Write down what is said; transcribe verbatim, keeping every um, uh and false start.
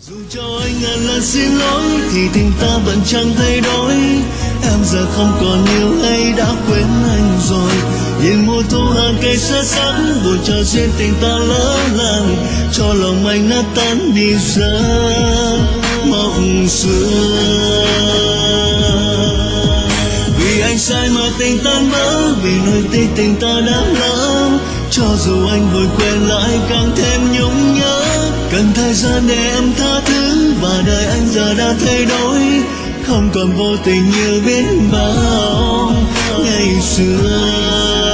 Dù cho anh ngàn lần xin lỗi thì tình ta vẫn chẳng thay đổi. Em giờ không còn yêu hay đã quên anh rồi. Nhìn mùa thu hàng cây xa sắc, rồi chờ duyên tình ta lỡ làng, cho lòng anh nát tan đi giấc mộng xưa. Vì anh sai mà tình tan vỡ, vì nơi tình tình ta đã lỡ. Cho dù anh vội quên lại càng thêm nhung nhớ. Cần thời gian để em tha thứ, và đời anh giờ đã thay đổi, không còn vô tình như biết bao ngày xưa.